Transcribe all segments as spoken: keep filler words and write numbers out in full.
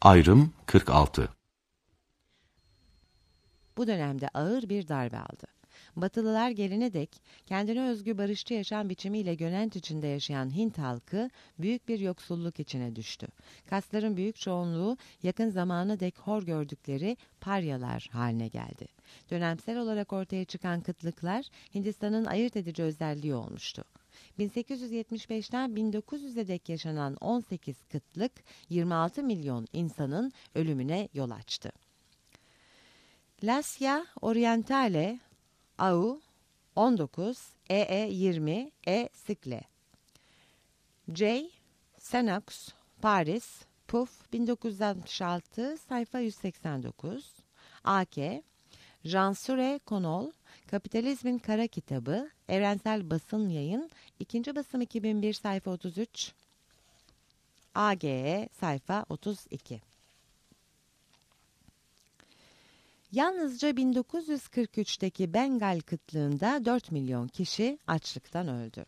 Ayrım kırk altı. Bu dönemde ağır bir darbe aldı. Batılılar gelene dek kendine özgü barışçı yaşam biçimiyle Gönent içinde yaşayan Hint halkı büyük bir yoksulluk içine düştü. Kasların büyük çoğunluğu yakın zamana dek hor gördükleri paryalar haline geldi. Dönemsel olarak ortaya çıkan kıtlıklar Hindistan'ın ayırt edici özelliği olmuştu. bin sekiz yüz yetmiş beşten bin dokuz yüze dek yaşanan on sekiz kıtlık yirmi altı milyon insanın ölümüne yol açtı. Lasya Orientale A U on dokuz E E yirmi E Sikle J. Senox Paris Puf bin dokuz yüz altmış altı sayfa yüz seksen dokuz A K Jansure Konol Kapitalizmin Kara Kitabı Evrensel Basın Yayın ikinci basım iki bin bir sayfa otuz üç A G E sayfa otuz iki. Yalnızca bin dokuz yüz kırk üçteki Bengal kıtlığında dört milyon kişi açlıktan öldü.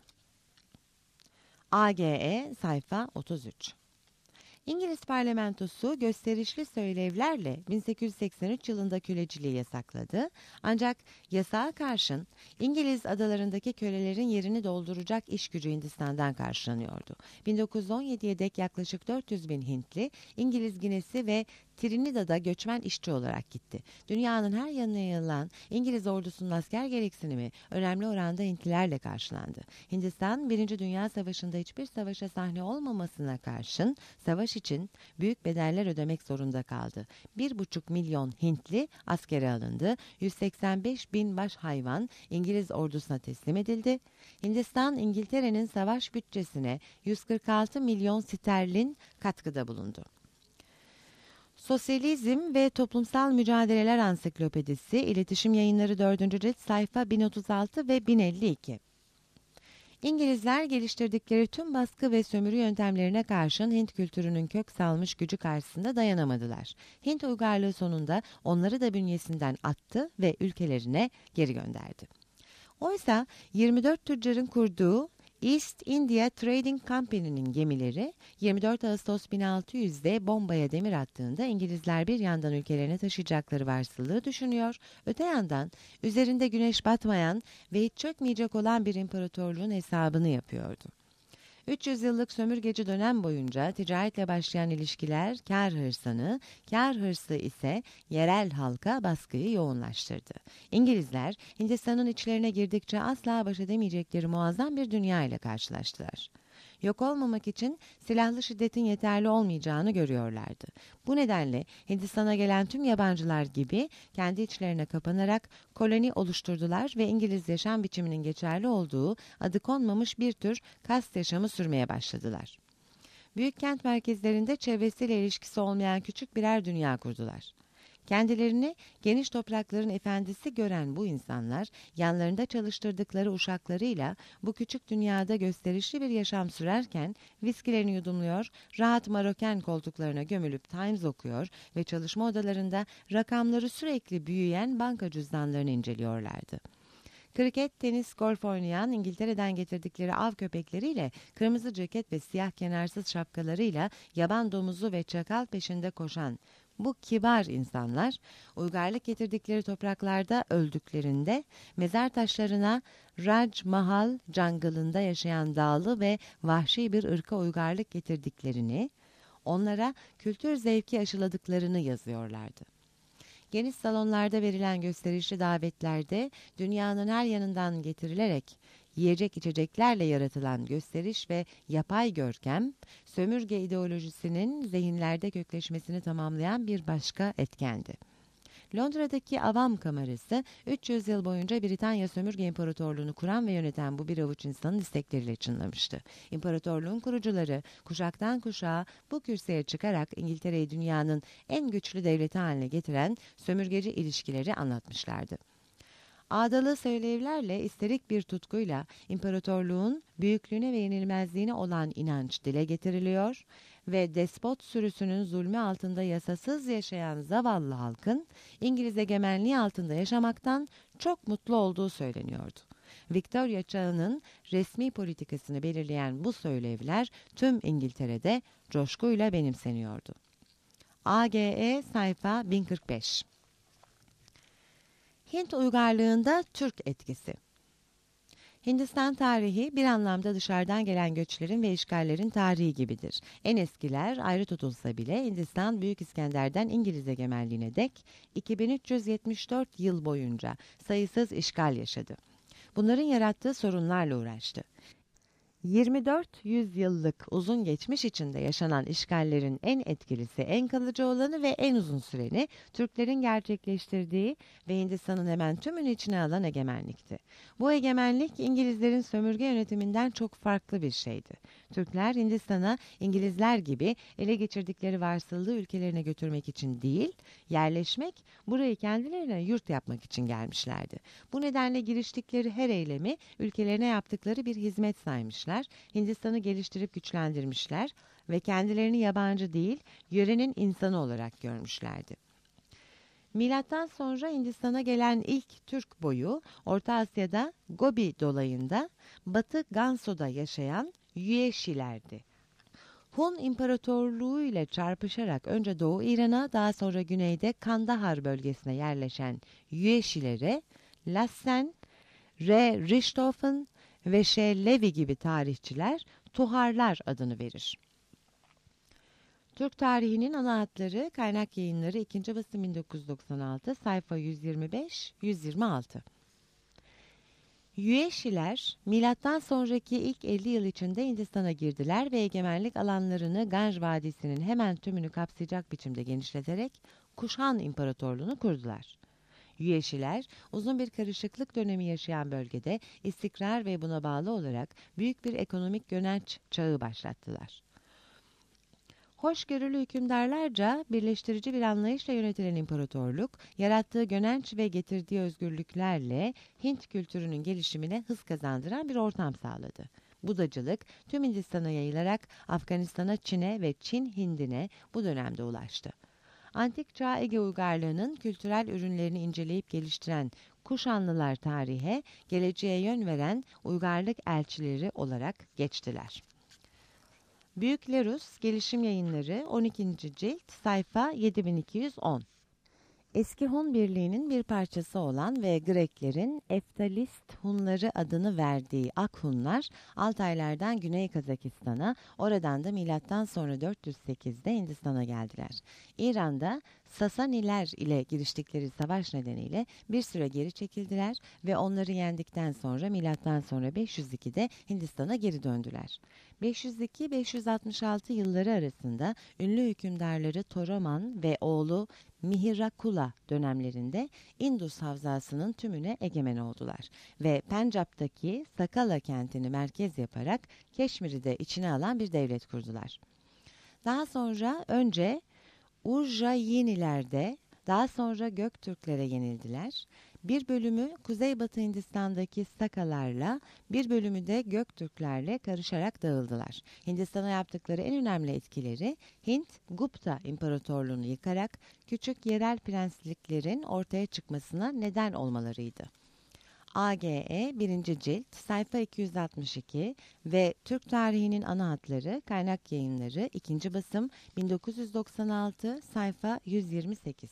A G E sayfa otuz üç. İngiliz parlamentosu gösterişli söylevlerle bin sekiz yüz seksen üç yılında köleciliği yasakladı. Ancak yasağa karşın İngiliz adalarındaki kölelerin yerini dolduracak iş gücü Hindistan'dan karşılanıyordu. bin dokuz yüz on yediye dek yaklaşık dört yüz bin Hintli İngiliz Ginesi ve Trinidad'a göçmen işçi olarak gitti. Dünyanın her yanına yayılan İngiliz ordusunun asker gereksinimi önemli oranda Hintlilerle karşılandı. Hindistan, Birinci Dünya Savaşı'nda hiçbir savaşa sahne olmamasına karşın savaş için büyük bedeller ödemek zorunda kaldı. Bir buçuk milyon Hintli askere alındı. yüz seksen beş bin baş hayvan İngiliz ordusuna teslim edildi. Hindistan, İngiltere'nin savaş bütçesine yüz kırk altı milyon sterlin katkıda bulundu. Sosyalizm ve Toplumsal Mücadeleler Ansiklopedisi, İletişim Yayınları dördüncü cilt sayfa bin otuz altı ve bin elli iki. İngilizler geliştirdikleri tüm baskı ve sömürü yöntemlerine karşın Hint kültürünün kök salmış gücü karşısında dayanamadılar. Hint uygarlığı sonunda onları da bünyesinden attı ve ülkelerine geri gönderdi. Oysa yirmi dört tüccarın kurduğu East India Trading Company'nin gemileri yirmi dört Ağustos bin altı yüzde Bombay'a demir attığında İngilizler bir yandan ülkelerine taşıyacakları varsılığı düşünüyor, öte yandan üzerinde güneş batmayan ve hiç çökmeyecek olan bir imparatorluğun hesabını yapıyordu. üç yüz yıllık sömürgeci dönem boyunca ticaretle başlayan ilişkiler kar hırsını, kar hırsı ise yerel halka baskıyı yoğunlaştırdı. İngilizler Hindistan'ın içlerine girdikçe asla baş edemeyecekleri muazzam bir dünya ile karşılaştılar. Yok olmamak için silahlı şiddetin yeterli olmayacağını görüyorlardı. Bu nedenle Hindistan'a gelen tüm yabancılar gibi kendi içlerine kapanarak koloni oluşturdular ve İngiliz yaşam biçiminin geçerli olduğu adı konmamış bir tür kast yaşamı sürmeye başladılar. Büyük kent merkezlerinde çevresiyle ilişkisi olmayan küçük birer dünya kurdular. Kendilerini geniş toprakların efendisi gören bu insanlar, yanlarında çalıştırdıkları uşaklarıyla bu küçük dünyada gösterişli bir yaşam sürerken viskilerini yudumluyor, rahat Maroken koltuklarına gömülüp Times okuyor ve çalışma odalarında rakamları sürekli büyüyen banka cüzdanlarını inceliyorlardı. Kriket, tenis, golf oynayan, İngiltere'den getirdikleri av köpekleriyle, kırmızı ceket ve siyah kenarsız şapkalarıyla yaban domuzu ve çakal peşinde koşan bu kibar insanlar, uygarlık getirdikleri topraklarda öldüklerinde mezar taşlarına Raj Mahal jungle'ında yaşayan dağlı ve vahşi bir ırka uygarlık getirdiklerini, onlara kültür zevki aşıladıklarını yazıyorlardı. Geniş salonlarda verilen gösterişli davetlerde dünyanın her yanından getirilerek yiyecek içeceklerle yaratılan gösteriş ve yapay görkem, sömürge ideolojisinin zihinlerde kökleşmesini tamamlayan bir başka etkendi. Londra'daki Avam Kamerası, üç yüz yıl boyunca Britanya Sömürge İmparatorluğunu kuran ve yöneten bu bir avuç insanın istekleriyle çınlamıştı. İmparatorluğun kurucuları kuşaktan kuşağa bu kürsüye çıkarak İngiltere'yi dünyanın en güçlü devleti haline getiren sömürgeci ilişkileri anlatmışlardı. Ağdalı söylevlerle, isterik bir tutkuyla imparatorluğun büyüklüğüne ve yenilmezliğine olan inanç dile getiriliyor ve despot sürüsünün zulmü altında yasasız yaşayan zavallı halkın İngiliz egemenliği altında yaşamaktan çok mutlu olduğu söyleniyordu. Victoria çağının resmi politikasını belirleyen bu söylevler tüm İngiltere'de coşkuyla benimseniyordu. A G E sayfa bin kırk beş. Hint uygarlığında Türk etkisi. Hindistan tarihi bir anlamda dışarıdan gelen göçlerin ve işgallerin tarihi gibidir. En eskiler ayrı tutulsa bile Hindistan Büyük İskender'den İngiliz egemenliğine dek iki bin üç yüz yetmiş dört yıl boyunca sayısız işgal yaşadı. Bunların yarattığı sorunlarla uğraştı. yirmi dört yüzyıllık uzun geçmiş içinde yaşanan işgallerin en etkilisi, en kalıcı olanı ve en uzun süreni Türklerin gerçekleştirdiği ve Hindistan'ın hemen tümünü içine alan egemenlikti. Bu egemenlik İngilizlerin sömürge yönetiminden çok farklı bir şeydi. Türkler Hindistan'a İngilizler gibi ele geçirdikleri varsıldığı ülkelerine götürmek için değil, yerleşmek, burayı kendilerine yurt yapmak için gelmişlerdi. Bu nedenle giriştikleri her eylemi ülkelerine yaptıkları bir hizmet saymışlar. Hindistan'ı geliştirip güçlendirmişler ve kendilerini yabancı değil, yörenin insanı olarak görmüşlerdi. Milattan sonra Hindistan'a gelen ilk Türk boyu, Orta Asya'da Gobi dolayında, Batı Gansu'da yaşayan Yüeşilerdi. Hun İmparatorluğu ile çarpışarak önce Doğu İran'a, daha sonra güneyde Kandahar bölgesine yerleşen Yüeşilere, Lassen, R. Richthofen ve Ş. Levi gibi tarihçiler Tuharlar adını verir. Türk tarihinin ana hatları, Kaynak Yayınları, ikinci basım bin dokuz yüz doksan altı, sayfa yüz yirmi beş yüz yirmi altı. Yüeşiler, milattan sonraki ilk elli yıl içinde Hindistan'a girdiler ve egemenlik alanlarını Ganj Vadisi'nin hemen tümünü kapsayacak biçimde genişleterek Kuşhan İmparatorluğunu kurdular. Yüeşiler, uzun bir karışıklık dönemi yaşayan bölgede istikrar ve buna bağlı olarak büyük bir ekonomik göçenç çağı başlattılar. Hoşgörülü hükümdarlarca birleştirici bir anlayışla yönetilen imparatorluk, yarattığı göçenç ve getirdiği özgürlüklerle Hint kültürünün gelişimine hız kazandıran bir ortam sağladı. Budacılık tüm Hindistan'a yayılarak Afganistan'a, Çin'e ve Çin Hindi'ne bu dönemde ulaştı. Antik Çağ Ege uygarlığının kültürel ürünlerini inceleyip geliştiren Kuşanlılar tarihe, geleceğe yön veren uygarlık elçileri olarak geçtiler. Büyük Lerus Gelişim Yayınları, on ikinci cilt, sayfa yedi bin iki yüz on. Eski Hun Birliği'nin bir parçası olan ve Greklerin Eftalist Hunları adını verdiği Akhunlar, Altaylardan Güney Kazakistan'a, oradan da milattan sonra dört yüz sekizde Hindistan'a geldiler. İran'da Sasaniler ile giriştikleri savaş nedeniyle bir süre geri çekildiler ve onları yendikten sonra milattan sonra beş yüz ikide Hindistan'a geri döndüler. beş yüz iki beş yüz altmış altı yılları arasında ünlü hükümdarları Toraman ve oğlu Mihirakula dönemlerinde Indus havzasının tümüne egemen oldular ve Pencap'taki Sakala kentini merkez yaparak Keşmir'i de içine alan bir devlet kurdular. Daha sonra önce Urjayinilerde, daha sonra Göktürklere yenildiler. Bir bölümü Kuzeybatı Hindistan'daki Sakalarla, bir bölümü de Göktürklerle karışarak dağıldılar. Hindistan'a yaptıkları en önemli etkileri Hint, Gupta İmparatorluğunu yıkarak küçük yerel prensliklerin ortaya çıkmasına neden olmalarıydı. A G E birinci cilt, sayfa iki yüz altmış iki ve Türk tarihinin ana hatları, Kaynak Yayınları, ikinci basım, bin dokuz yüz doksan altı, sayfa yüz yirmi sekiz.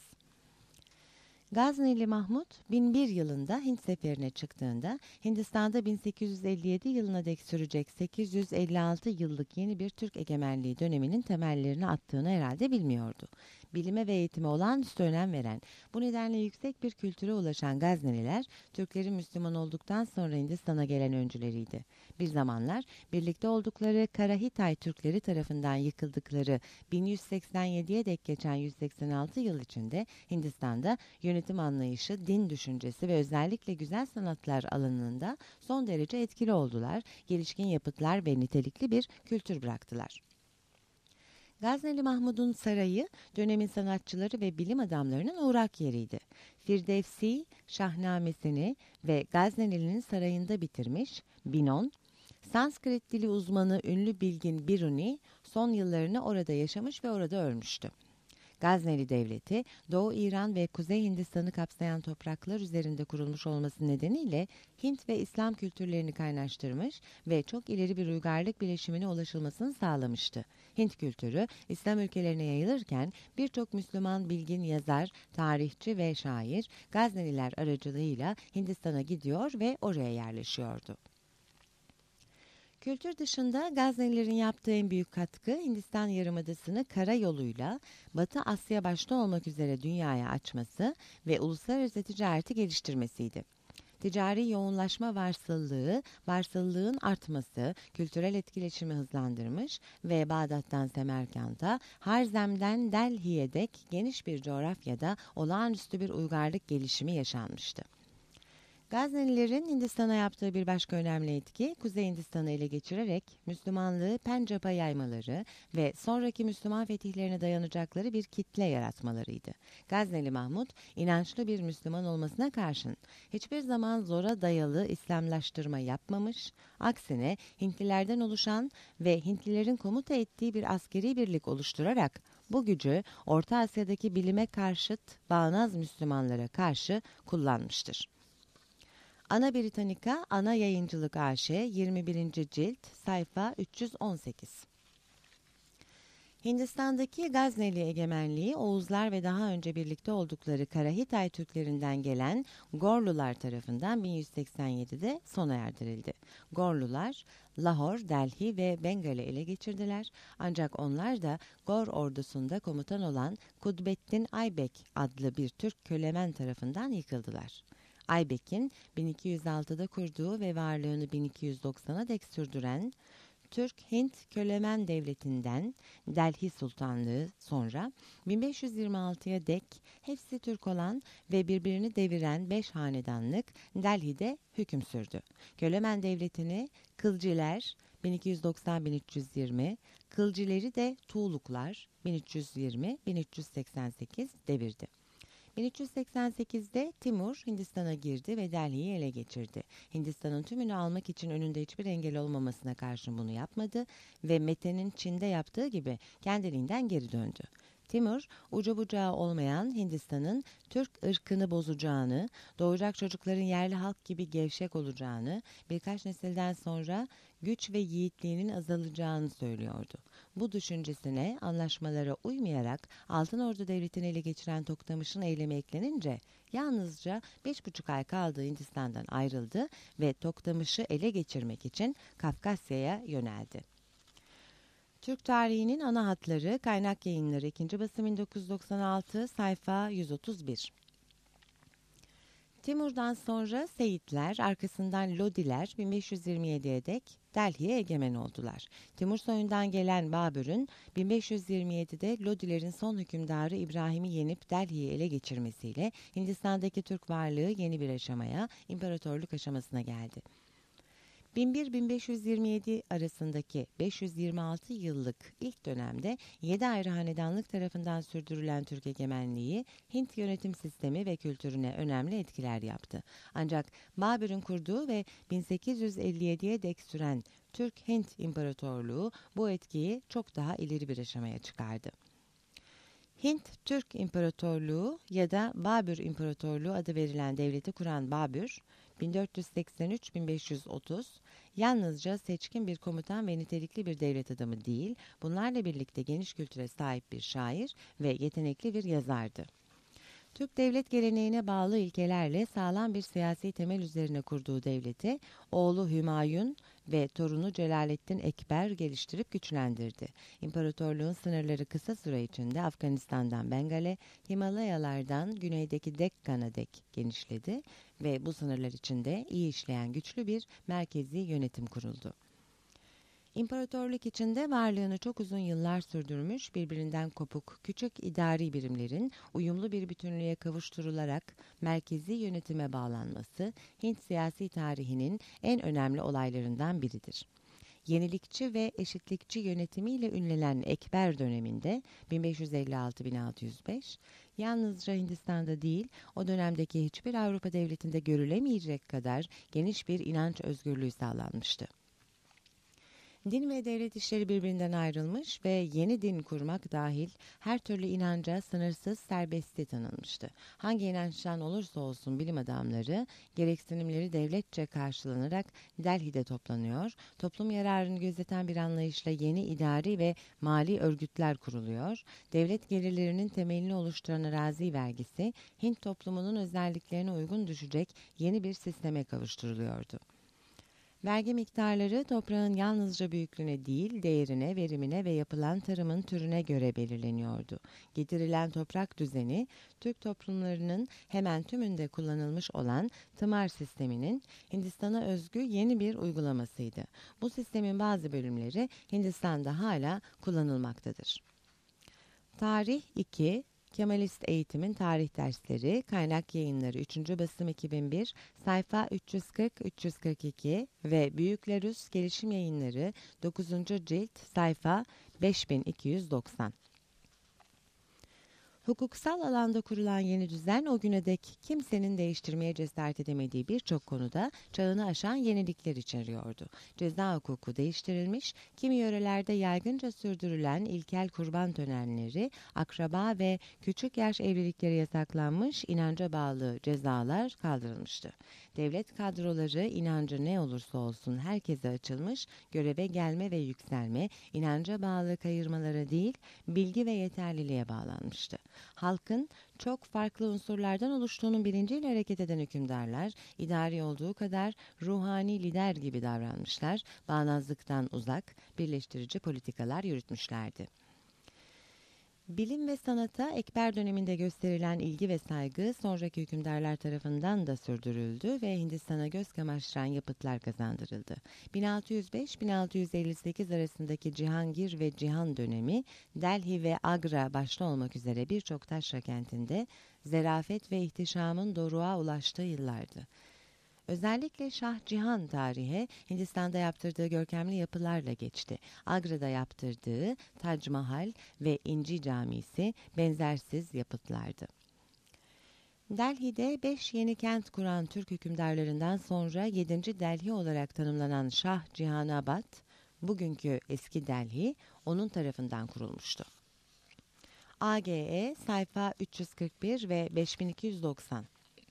Gazneli Mahmud bin bir yılında Hint seferine çıktığında Hindistan'da bin sekiz yüz elli yedi yılına dek sürecek sekiz yüz elli altı yıllık yeni bir Türk egemenliği döneminin temellerini attığını herhalde bilmiyordu. Bilime ve eğitime olağanüstü önem veren, bu nedenle yüksek bir kültüre ulaşan Gazneliler, Türklerin Müslüman olduktan sonra Hindistan'a gelen öncüleriydi. Bir zamanlar birlikte oldukları Kara-Hitay Türkleri tarafından yıkıldıkları bin yüz seksen yediye dek geçen yüz seksen altı yıl içinde Hindistan'da yönetim anlayışı, din düşüncesi ve özellikle güzel sanatlar alanında son derece etkili oldular, gelişkin yapıtlar ve nitelikli bir kültür bıraktılar. Gazneli Mahmud'un sarayı dönemin sanatçıları ve bilim adamlarının uğrak yeriydi. Firdevsi, Şahnamesini ve Gazneli'nin sarayında bitirmiş, Binon, Sanskrit dili uzmanı ünlü bilgin Biruni son yıllarını orada yaşamış ve orada ölmüştü. Gazneli Devleti, Doğu İran ve Kuzey Hindistan'ı kapsayan topraklar üzerinde kurulmuş olması nedeniyle Hint ve İslam kültürlerini kaynaştırmış ve çok ileri bir uygarlık bileşimine ulaşılmasını sağlamıştı. Hint kültürü, İslam ülkelerine yayılırken birçok Müslüman bilgin yazar, tarihçi ve şair Gazneliler aracılığıyla Hindistan'a gidiyor ve oraya yerleşiyordu. Kültür dışında Gaznelilerin yaptığı en büyük katkı Hindistan Yarımadası'nı karayoluyla Batı Asya başta olmak üzere dünyaya açması ve uluslararası ticareti geliştirmesiydi. Ticari yoğunlaşma varsıllığı, varsıllığın artması, kültürel etkileşimi hızlandırmış ve Bağdat'tan Semerkant'a, Harzem'den Delhi'ye dek geniş bir coğrafyada olağanüstü bir uygarlık gelişimi yaşanmıştı. Gaznelilerin Hindistan'a yaptığı bir başka önemli etki, Kuzey Hindistan'ı ele geçirerek Müslümanlığı Pencap'a yaymaları ve sonraki Müslüman fetihlerine dayanacakları bir kitle yaratmalarıydı. Gazneli Mahmud, inançlı bir Müslüman olmasına karşın hiçbir zaman zora dayalı İslamlaştırma yapmamış, aksine Hintlilerden oluşan ve Hintlilerin komuta ettiği bir askeri birlik oluşturarak bu gücü Orta Asya'daki bilime karşıt bağnaz Müslümanlara karşı kullanmıştır. Ana Britannica, Ana Yayıncılık A Ş, yirmi birinci cilt, sayfa üç yüz on sekiz. Hindistan'daki Gazneli egemenliği Oğuzlar ve daha önce birlikte oldukları Kara-Hitay Türklerinden gelen Gorlular tarafından bin yüz seksen yedide sona erdirildi. Gorlular, Lahor, Delhi ve Bengal'i ele geçirdiler. Ancak onlar da Gor ordusunda komutan olan Kudbettin Aybek adlı bir Türk kölemen tarafından yıkıldılar. Aybek'in bin iki yüz altıda kurduğu ve varlığını bin iki yüz doksana dek sürdüren Türk-Hint Kölemen Devleti'nden Delhi Sultanlığı sonra bin beş yüz yirmi altıya dek hepsi Türk olan ve birbirini deviren beş hanedanlık Delhi'de hüküm sürdü. Kölemen Devleti'ni Kılciler bin iki yüz doksan bin üç yüz yirmi, Kılcileri de Tuğluklar bin üç yüz yirmi bin üç yüz seksen sekiz devirdi. bin üç yüz seksen sekizde Timur Hindistan'a girdi ve Delhi'yi ele geçirdi. Hindistan'ın tümünü almak için önünde hiçbir engel olmamasına karşın bunu yapmadı ve Mete'nin Çin'de yaptığı gibi kendiliğinden geri döndü. Timur, ucu bucağı olmayan Hindistan'ın Türk ırkını bozacağını, doğacak çocukların yerli halk gibi gevşek olacağını, birkaç nesilden sonra güç ve yiğitliğinin azalacağını söylüyordu. Bu düşüncesine anlaşmalara uymayarak Altın Ordu Devleti'ni ele geçiren Toktamış'ın eylemi eklenince yalnızca beş buçuk ay kaldığı Hindistan'dan ayrıldı ve Toktamış'ı ele geçirmek için Kafkasya'ya yöneldi. Türk tarihinin ana hatları, Kaynak Yayınları, ikinci basım bin dokuz yüz doksan altı, sayfa yüz otuz bir. Timur'dan sonra Seyitler, arkasından Lodiler bin beş yüz yirmi yediye dek Delhi'ye egemen oldular. Timur soyundan gelen Babür'ün bin beş yüz yirmi yedide Lodilerin son hükümdarı İbrahim'i yenip Delhi'yi ele geçirmesiyle Hindistan'daki Türk varlığı yeni bir aşamaya, imparatorluk aşamasına geldi. bin bir bin beş yüz yirmi yedi arasındaki beş yüz yirmi altı yıllık ilk dönemde yedi ayrı hanedanlık tarafından sürdürülen Türk egemenliği Hint yönetim sistemi ve kültürüne önemli etkiler yaptı. Ancak Babür'ün kurduğu ve bin sekiz yüz elli yediye dek süren Türk-Hint İmparatorluğu bu etkiyi çok daha ileri bir aşamaya çıkardı. Hint-Türk İmparatorluğu ya da Babür İmparatorluğu adı verilen devleti kuran Babür, bin dört yüz seksen üç bin beş yüz otuz yalnızca seçkin bir komutan ve nitelikli bir devlet adamı değil, bunlarla birlikte geniş kültüre sahip bir şair ve yetenekli bir yazardı. Türk devlet geleneğine bağlı ilkelerle sağlam bir siyasi temel üzerine kurduğu devleti, oğlu Hümayun ve torunu Celaleddin Ekber geliştirip güçlendirdi. İmparatorluğun sınırları kısa süre içinde Afganistan'dan Bengal'e, Himalayalardan güneydeki Dekkan'a dek genişledi ve bu sınırlar içinde iyi işleyen güçlü bir merkezi yönetim kuruldu. İmparatorluk içinde varlığını çok uzun yıllar sürdürmüş, birbirinden kopuk, küçük idari birimlerin uyumlu bir bütünlüğe kavuşturularak merkezi yönetime bağlanması, Hint siyasi tarihinin en önemli olaylarından biridir. Yenilikçi ve eşitlikçi yönetimiyle ünlenen Ekber döneminde bin beş yüz elli altı bin altı yüz beş, yalnızca Hindistan'da değil, o dönemdeki hiçbir Avrupa devletinde görülemeyecek kadar geniş bir inanç özgürlüğü sağlanmıştı. Din ve devlet işleri birbirinden ayrılmış ve yeni din kurmak dahil her türlü inanca sınırsız serbestliği tanınmıştı. Hangi inançtan olursa olsun bilim adamları gereksinimleri devletçe karşılanarak Delhi'de toplanıyor, toplum yararını gözeten bir anlayışla yeni idari ve mali örgütler kuruluyor, devlet gelirlerinin temelini oluşturan arazi vergisi Hint toplumunun özelliklerine uygun düşecek yeni bir sisteme kavuşturuluyordu. Vergi miktarları toprağın yalnızca büyüklüğüne değil, değerine, verimine ve yapılan tarımın türüne göre belirleniyordu. Getirilen toprak düzeni, Türk toplumlarının hemen tümünde kullanılmış olan tımar sisteminin Hindistan'a özgü yeni bir uygulamasıydı. Bu sistemin bazı bölümleri Hindistan'da hala kullanılmaktadır. Tarih iki Kemalist Eğitimin Tarih Dersleri, Kaynak Yayınları üçüncü Basım iki bin bir, sayfa üç yüz kırk üç yüz kırk iki ve Büyüklerus Gelişim Yayınları dokuzuncu cilt, sayfa beş bin iki yüz doksan. Hukuksal alanda kurulan yeni düzen o güne dek kimsenin değiştirmeye cesaret edemediği birçok konuda çağını aşan yenilikler içeriyordu. Ceza hukuku değiştirilmiş, kimi yörelerde yaygınca sürdürülen ilkel kurban törenleri, akraba ve küçük yaş evlilikleri yasaklanmış, inanca bağlı cezalar kaldırılmıştı. Devlet kadroları inancı ne olursa olsun herkese açılmış, göreve gelme ve yükselme, inanca bağlı kayırmalara değil, bilgi ve yeterliliğe bağlanmıştı. Halkın çok farklı unsurlardan oluştuğunun bilinciyle hareket eden hükümdarlar, idari olduğu kadar ruhani lider gibi davranmışlar, bağnazlıktan uzak, birleştirici politikalar yürütmüşlerdi. Bilim ve sanata Ekber döneminde gösterilen ilgi ve saygı sonraki hükümdarlar tarafından da sürdürüldü ve Hindistan'a göz kamaştıran yapıtlar kazandırıldı. bin altı yüz beş bin altı yüz elli sekiz arasındaki Cihangir ve Cihan dönemi, Delhi ve Agra başta olmak üzere birçok taşra kentinde zerafet ve ihtişamın doruğa ulaştığı yıllardı. Özellikle Şah Cihan tarihe Hindistan'da yaptırdığı görkemli yapılarla geçti. Agra'da yaptırdığı Tac Mahal ve İnci Camisi benzersiz yapıtlardı. Delhi'de beş yeni kent kuran Türk hükümdarlarından sonra yedinci Delhi olarak tanımlanan Şah Cihanabad, bugünkü eski Delhi, onun tarafından kurulmuştu. A G E sayfa üç yüz kırk bir ve beş bin iki yüz doksan.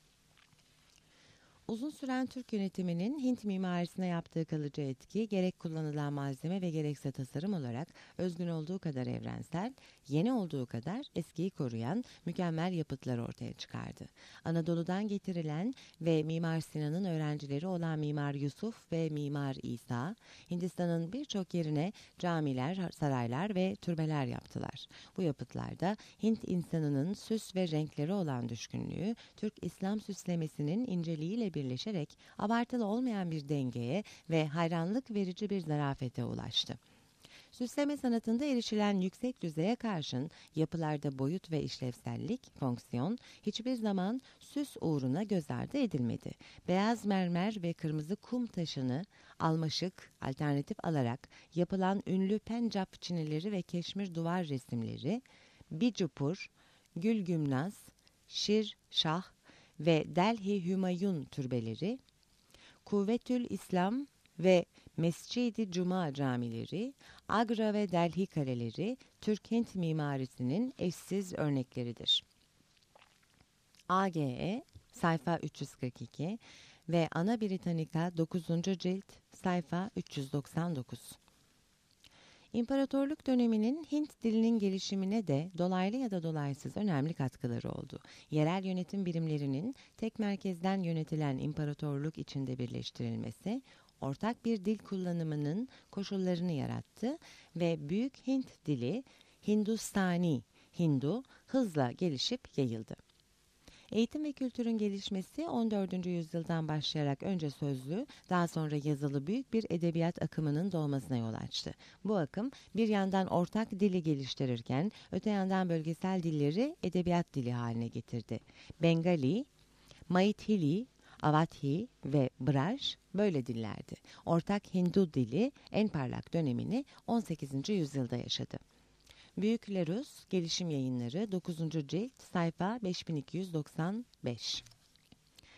Uzun süren Türk yönetiminin Hint mimarisine yaptığı kalıcı etki, gerek kullanılan malzeme ve gerekse tasarım olarak özgün olduğu kadar evrensel, yeni olduğu kadar eskiyi koruyan mükemmel yapıtlar ortaya çıkardı. Anadolu'dan getirilen ve Mimar Sinan'ın öğrencileri olan Mimar Yusuf ve Mimar İsa, Hindistan'ın birçok yerine camiler, saraylar ve türbeler yaptılar. Bu yapıtlarda Hint insanının süs ve renkleri olan düşkünlüğü, Türk İslam süslemesinin inceliğiyle birleşerek abartılı olmayan bir dengeye ve hayranlık verici bir zarafete ulaştı. Süsleme sanatında erişilen yüksek düzeye karşın yapılarda boyut ve işlevsellik, fonksiyon hiçbir zaman süs uğruna göz ardı edilmedi. Beyaz mermer ve kırmızı kum taşını almaşık alternatif alarak yapılan ünlü Pencap çinileri ve keşmir duvar resimleri, Bijupur, Gülgümnaz, Şir Şah ve Delhi Hümayun türbeleri, Kuvvetül İslam ve Mescid-i Cuma camileri, Agra ve Delhi kaleleri Türk-Hint mimarisinin eşsiz örnekleridir. A G E sayfa üç yüz kırk iki ve Ana Britannica dokuzuncu cilt sayfa üç yüz doksan dokuz. İmparatorluk döneminin Hint dilinin gelişimine de dolaylı ya da dolaysız önemli katkıları oldu. Yerel yönetim birimlerinin tek merkezden yönetilen imparatorluk içinde birleştirilmesi, ortak bir dil kullanımının koşullarını yarattı ve Büyük Hint dili, Hindustani, Hindu, hızla gelişip yayıldı. Eğitim ve kültürün gelişmesi on dördüncü yüzyıldan başlayarak önce sözlü, daha sonra yazılı büyük bir edebiyat akımının doğmasına yol açtı. Bu akım bir yandan ortak dili geliştirirken öte yandan bölgesel dilleri edebiyat dili haline getirdi. Bengali, Maithili, Avathi ve Braj böyle dillerdi. Ortak Hindu dili en parlak dönemini on sekizinci yüzyılda yaşadı. Büyüklerus Gelişim Yayınları dokuzuncu cilt sayfa beş bin iki yüz doksan beş.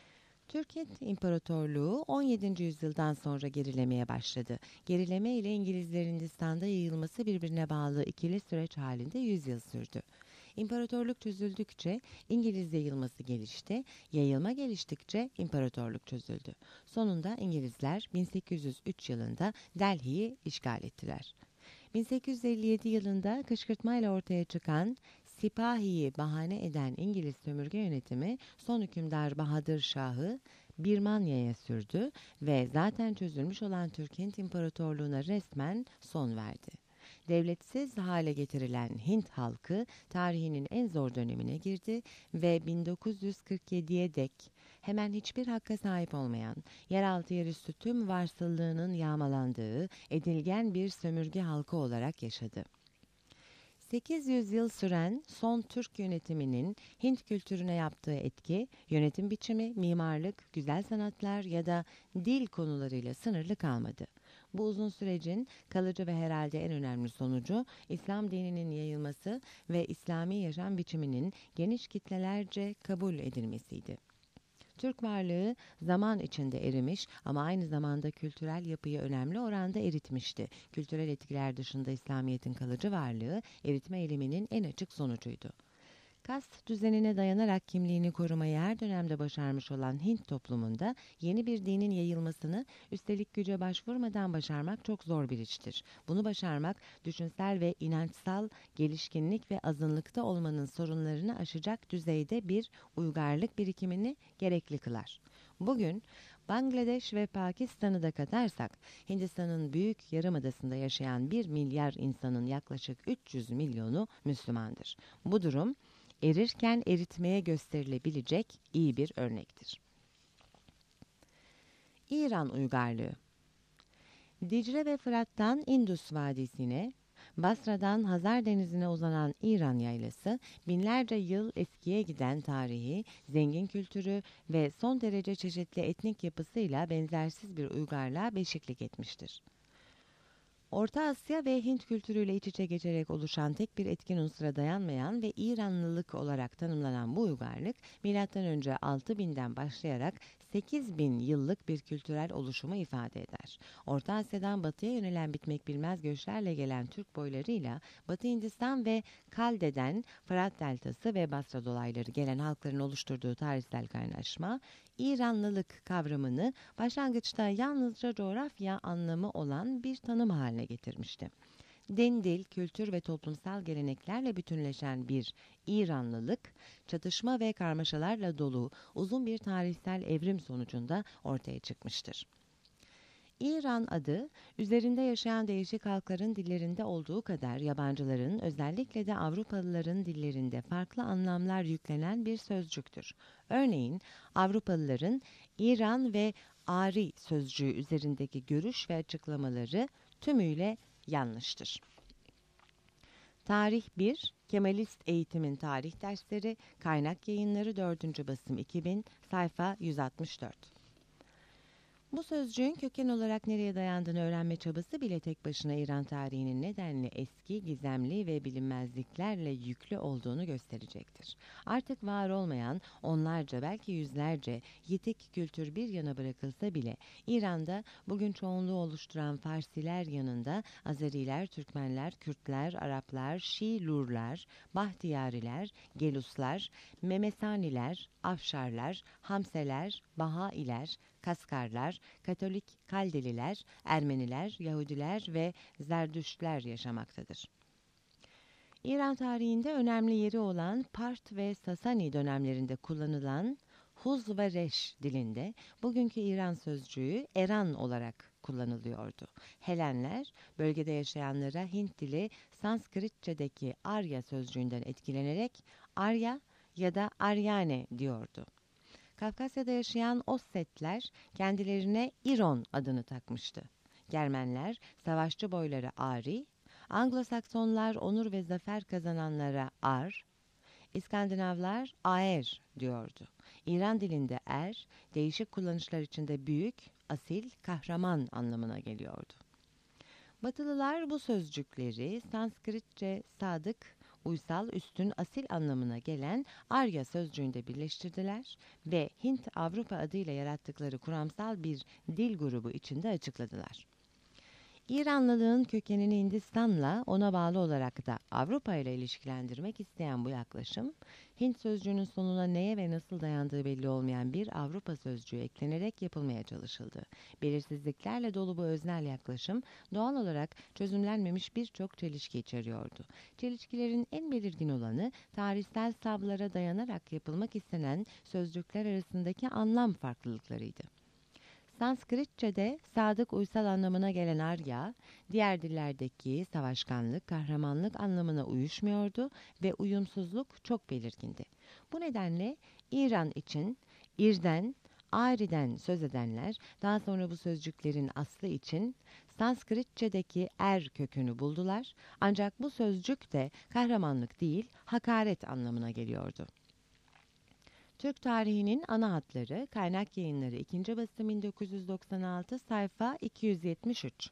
Türk Hint İmparatorluğu on yedinci yüzyıldan sonra gerilemeye başladı. Gerileme ile İngilizlerin Hindistan'da yayılması birbirine bağlı ikili süreç halinde yüz yıl sürdü. İmparatorluk çözüldükçe İngiliz yayılması gelişti, yayılma geliştikçe imparatorluk çözüldü. Sonunda İngilizler bin sekiz yüz üç yılında Delhi'yi işgal ettiler. bin sekiz yüz elli yedi yılında kışkırtmayla ortaya çıkan Sipahi'yi bahane eden İngiliz sömürge yönetimi son hükümdar Bahadır Şah'ı Birmanya'ya sürdü ve zaten çözülmüş olan Türk-Hint İmparatorluğu'na resmen son verdi. Devletsiz hale getirilen Hint halkı tarihinin en zor dönemine girdi ve bin dokuz yüz kırk yediye dek hemen hiçbir hakka sahip olmayan, yeraltı yerüstü tüm varsıllığının yağmalandığı edilgen bir sömürge halkı olarak yaşadı. sekiz yüz yıl süren son Türk yönetiminin Hint kültürüne yaptığı etki, yönetim biçimi, mimarlık, güzel sanatlar ya da dil konularıyla sınırlı kalmadı. Bu uzun sürecin kalıcı ve herhalde en önemli sonucu İslam dininin yayılması ve İslami yaşam biçiminin geniş kitlelerce kabul edilmesiydi. Türk varlığı zaman içinde erimiş ama aynı zamanda kültürel yapıyı önemli oranda eritmişti. Kültürel etkiler dışında İslamiyet'in kalıcı varlığı eritme eyleminin en açık sonucuydu. Kast düzenine dayanarak kimliğini korumayı her dönemde başarmış olan Hint toplumunda yeni bir dinin yayılmasını üstelik güce başvurmadan başarmak çok zor bir iştir. Bunu başarmak düşünsel ve inançsal gelişkinlik ve azınlıkta olmanın sorunlarını aşacak düzeyde bir uygarlık birikimini gerekli kılar. Bugün Bangladeş ve Pakistan'ı da katarsak Hindistan'ın büyük yarımadasında yaşayan bir milyar insanın yaklaşık üç yüz milyonu Müslümandır. Bu durum erirken eritmeye gösterilebilecek iyi bir örnektir. İran uygarlığı Dicle ve Fırat'tan Indus Vadisi'ne, Basra'dan Hazar Denizi'ne uzanan İran yaylası, binlerce yıl eskiye giden tarihi, zengin kültürü ve son derece çeşitli etnik yapısıyla benzersiz bir uygarlığa beşiklik etmiştir. Orta Asya ve Hint kültürüyle iç içe geçerek oluşan tek bir etkin unsura dayanmayan ve İranlılık olarak tanımlanan bu uygarlık, milattan önce altı binden başlayarak sekiz bin yıllık bir kültürel oluşumu ifade eder. Orta Asya'dan batıya yönelen bitmek bilmez göçlerle gelen Türk boylarıyla Batı Hindistan ve Kalde'den Fırat Deltası ve Basra dolayları gelen halkların oluşturduğu tarihsel kaynaşma, İranlılık kavramını başlangıçta yalnızca coğrafya anlamı olan bir tanım haline getirmişti. Din, dil, kültür ve toplumsal geleneklerle bütünleşen bir İranlılık, çatışma ve karmaşalarla dolu uzun bir tarihsel evrim sonucunda ortaya çıkmıştır. İran adı, üzerinde yaşayan değişik halkların dillerinde olduğu kadar yabancıların, özellikle de Avrupalıların dillerinde farklı anlamlar yüklenen bir sözcüktür. Örneğin, Avrupalıların İran ve Ari sözcüğü üzerindeki görüş ve açıklamaları tümüyle yanlıştır. Tarih bir, Kemalist Eğitimin Tarih Dersleri, Kaynak Yayınları dördüncü basım iki bin, sayfa yüz altmış dört. Bu sözcüğün köken olarak nereye dayandığını öğrenme çabası bile tek başına İran tarihinin nedenli eski, gizemli ve bilinmezliklerle yüklü olduğunu gösterecektir. Artık var olmayan onlarca belki yüzlerce yitik kültür bir yana bırakılsa bile İran'da bugün çoğunluğu oluşturan Farsiler yanında Azeriler, Türkmenler, Kürtler, Araplar, Şii-Lurlar, Bahtiyariler, Geluslar, Memesaniler, Afşarlar, Hamseler, Bahailer, Kaskarlar, Katolik Kaldeliler, Ermeniler, Yahudiler ve Zerdüştler yaşamaktadır. İran tarihinde önemli yeri olan Part ve Sasani dönemlerinde kullanılan Huz ve Reş dilinde bugünkü İran sözcüğü Eran olarak kullanılıyordu. Helenler, bölgede yaşayanlara Hint dili Sanskritçedeki Arya sözcüğünden etkilenerek Arya ya da Aryane diyordu. Kafkasya'da yaşayan Ossetler kendilerine İron adını takmıştı. Germenler savaşçı boyları Ari, Anglo-Saksonlar onur ve zafer kazananlara Ar, İskandinavlar Aer diyordu. İran dilinde er, değişik kullanışlar içinde büyük, asil, kahraman anlamına geliyordu. Batılılar bu sözcükleri Sanskritçe sadık, uysal, üstün, asil anlamına gelen Arya sözcüğünde birleştirdiler ve Hint-Avrupa adıyla yarattıkları kuramsal bir dil grubu içinde açıkladılar. İranlılığın kökenini Hindistan'la ona bağlı olarak da Avrupa ile ilişkilendirmek isteyen bu yaklaşım, Hint sözcüğünün sonuna neye ve nasıl dayandığı belli olmayan bir Avrupa sözcüğü eklenerek yapılmaya çalışıldı. Belirsizliklerle dolu bu öznel yaklaşım, doğal olarak çözümlenmemiş birçok çelişki içeriyordu. Çelişkilerin en belirgin olanı, tarihsel savlara dayanarak yapılmak istenen sözcükler arasındaki anlam farklılıklarıydı. Sanskritçe'de sadık uysal anlamına gelen Arya, diğer dillerdeki savaşkanlık, kahramanlık anlamına uyuşmuyordu ve uyumsuzluk çok belirgindi. Bu nedenle İran için İr'den, Ari'den söz edenler, daha sonra bu sözcüklerin aslı için Sanskritçe'deki er kökünü buldular, ancak bu sözcük de kahramanlık değil, hakaret anlamına geliyordu. Türk tarihinin ana hatları, Kaynak Yayınları ikinci basım bin dokuz yüz doksan altı, sayfa iki yüz yetmiş üç.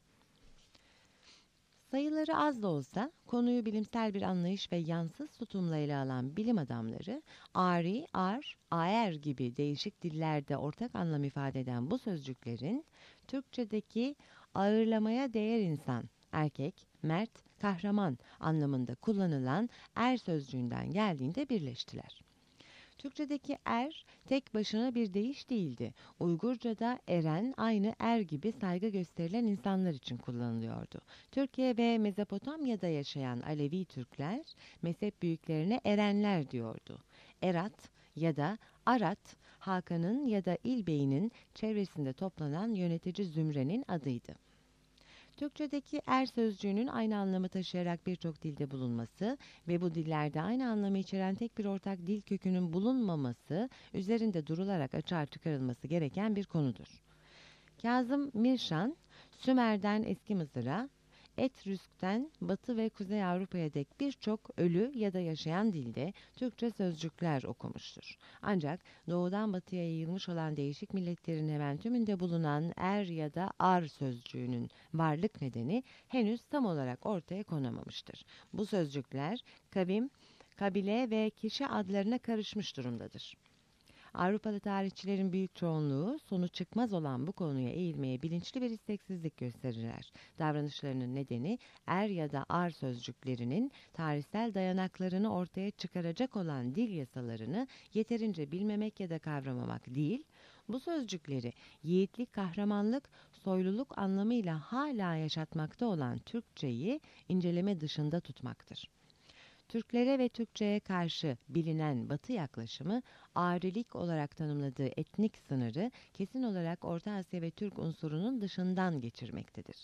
Sayıları az da olsa konuyu bilimsel bir anlayış ve yansız tutumla ele alan bilim adamları, ari, ar, aer gibi değişik dillerde ortak anlam ifade eden bu sözcüklerin Türkçedeki ağırlamaya değer insan, erkek, mert, kahraman anlamında kullanılan er sözcüğünden geldiğinde birleştiler. Türkçedeki er tek başına bir deyiş değildi. Uygurca'da eren aynı er gibi saygı gösterilen insanlar için kullanılıyordu. Türkiye ve Mezopotamya'da yaşayan Alevi Türkler mezhep büyüklerine erenler diyordu. Erat ya da Arat, Hakan'ın ya da İlbey'in çevresinde toplanan yönetici zümrenin adıydı. Türkçedeki er sözcüğünün aynı anlamı taşıyarak birçok dilde bulunması ve bu dillerde aynı anlamı içeren tek bir ortak dil kökünün bulunmaması üzerinde durularak açığa çıkarılması gereken bir konudur. Kazım Mirşan, Sümer'den Eski Mısır'a, Etrüsk'ten Batı ve Kuzey Avrupa'ya dek birçok ölü ya da yaşayan dilde Türkçe sözcükler okumuştur. Ancak doğudan batıya yayılmış olan değişik milletlerin hemen tümünde bulunan er ya da ar sözcüğünün varlık nedeni henüz tam olarak ortaya konamamıştır. Bu sözcükler kavim, kabile ve kişi adlarına karışmış durumdadır. Avrupalı tarihçilerin büyük çoğunluğu sonu çıkmaz olan bu konuya eğilmeye bilinçli bir isteksizlik gösterirler. Davranışlarının nedeni er ya da ar sözcüklerinin tarihsel dayanaklarını ortaya çıkaracak olan dil yasalarını yeterince bilmemek ya da kavramamak değil, bu sözcükleri yiğitlik, kahramanlık, soyluluk anlamıyla hala yaşatmakta olan Türkçeyi inceleme dışında tutmaktır. Türklere ve Türkçe'ye karşı bilinen Batı yaklaşımı, arilik olarak tanımladığı etnik sınırı kesin olarak Orta Asya ve Türk unsurunun dışından geçirmektedir.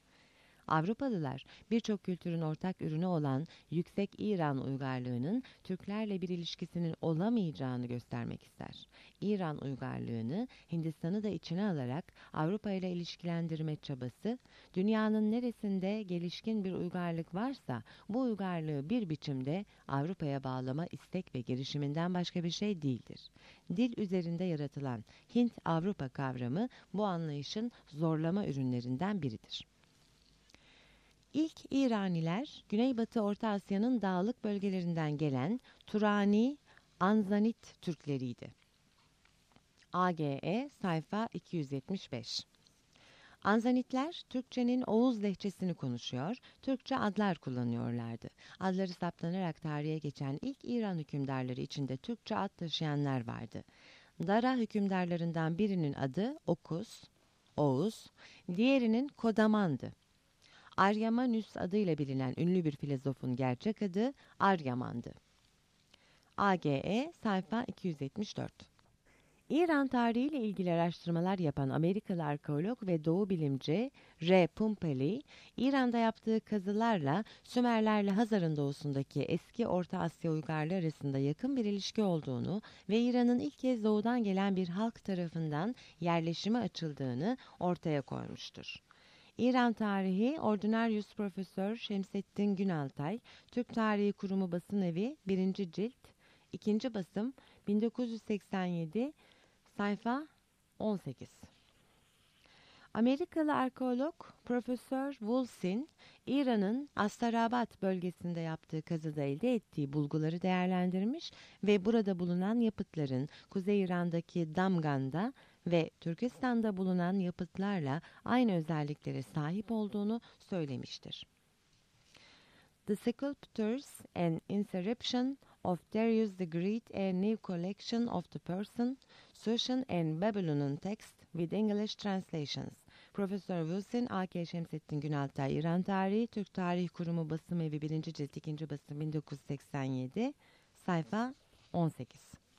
Avrupalılar birçok kültürün ortak ürünü olan yüksek İran uygarlığının Türklerle bir ilişkisinin olamayacağını göstermek ister. İran uygarlığını Hindistan'ı da içine alarak Avrupa ile ilişkilendirme çabası, dünyanın neresinde gelişkin bir uygarlık varsa bu uygarlığı bir biçimde Avrupa'ya bağlama istek ve girişiminden başka bir şey değildir. Dil üzerinde yaratılan Hint-Avrupa kavramı bu anlayışın zorlama ürünlerinden biridir. İlk İraniler, Güneybatı Orta Asya'nın dağlık bölgelerinden gelen Turani, Anzanit Türkleriydi. A G E sayfa iki yüz yetmiş beş. Anzanitler, Türkçenin Oğuz lehçesini konuşuyor, Türkçe adlar kullanıyorlardı. Adları saptanarak tarihe geçen ilk İran hükümdarları içinde Türkçe ad taşıyanlar vardı. Dara hükümdarlarından birinin adı Okus, Oğuz, diğerinin Kodaman'dı. Aryamanüs adıyla bilinen ünlü bir filozofun gerçek adı Aryaman'dı. A G E sayfa iki yüz yetmiş dört. İran tarihiyle ilgili araştırmalar yapan Amerikalı arkeolog ve doğu bilimci R. Pumpelly, İran'da yaptığı kazılarla Sümerlerle Hazar'ın doğusundaki eski Orta Asya uygarlığı arasında yakın bir ilişki olduğunu ve İran'ın ilk kez doğudan gelen bir halk tarafından yerleşime açıldığını ortaya koymuştur. İran Tarihi Ordinarius Profesör Şemsettin Günaltay, Türk Tarihi Kurumu Basın Evi birinci cilt, ikinci basım bin dokuz yüz seksen yedi, sayfa on sekiz. Amerikalı arkeolog Profesör Woolsey, İran'ın Astarabat bölgesinde yaptığı kazıda elde ettiği bulguları değerlendirmiş ve burada bulunan yapıtların Kuzey İran'daki Damgan'da ve Türkistan'da bulunan yapıtlarla aynı özelliklere sahip olduğunu söylemiştir. The Sculptures and Inscription of Darius the Great, a New Collection of the Persian, Sushan and Babylonian Text with English Translations. Profesör Woolsey, A K Şemsettin Günaltay, İran Tarihi, Türk Tarih Kurumu Basım Evi birinci cilt ikinci basım bin dokuz yüz seksen yedi, sayfa on sekiz.